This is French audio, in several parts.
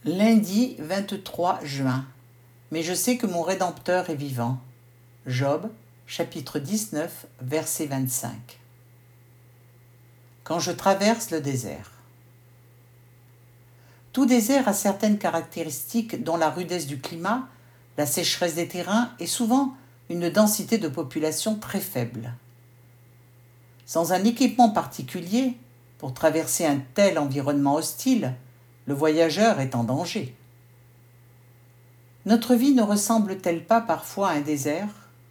Lundi 23 juin. Mais je sais que mon Rédempteur est vivant. Job, chapitre 19, verset 25. Quand je traverse le désert. Tout désert a certaines caractéristiques dont la rudesse du climat, la sécheresse des terrains et souvent une densité de population très faible. Sans un équipement particulier, pour traverser un tel environnement hostile, le voyageur est en danger. Notre vie ne ressemble-t-elle pas parfois à un désert ?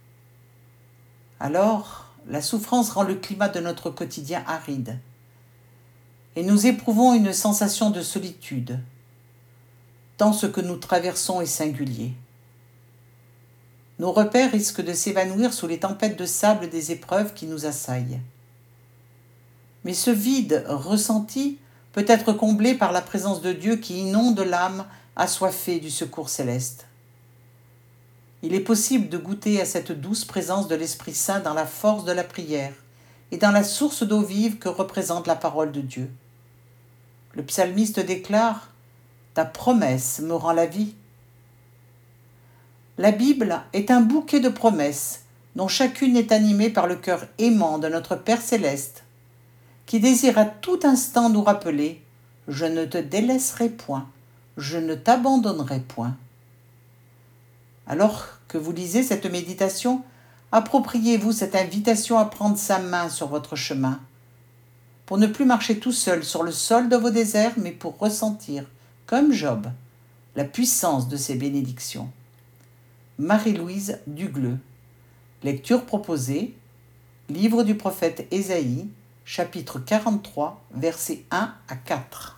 Alors, la souffrance rend le climat de notre quotidien aride. Et nous éprouvons une sensation de solitude, tant ce que nous traversons est singulier. Nos repères risquent de s'évanouir sous les tempêtes de sable des épreuves qui nous assaillent. Mais ce vide ressenti peut être comblé par la présence de Dieu qui inonde l'âme assoiffée du secours céleste. Il est possible de goûter à cette douce présence de l'Esprit Saint dans la force de la prière et dans la source d'eau vive que représente la parole de Dieu. Le psalmiste déclare « Ta promesse me rend la vie ». La Bible est un bouquet de promesses dont chacune est animée par le cœur aimant de notre Père céleste, qui désire à tout instant nous rappeler « Je ne te délaisserai point, je ne t'abandonnerai point ». Alors que vous lisez cette méditation, appropriez-vous cette invitation à prendre sa main sur votre chemin, pour ne plus marcher tout seul sur le sol de vos déserts, mais pour ressentir, comme Job, la puissance de ses bénédictions. Marie-Louise Dugleux. Lecture proposée, livre du prophète Ésaïe, chapitre 43, versets 1 à 4.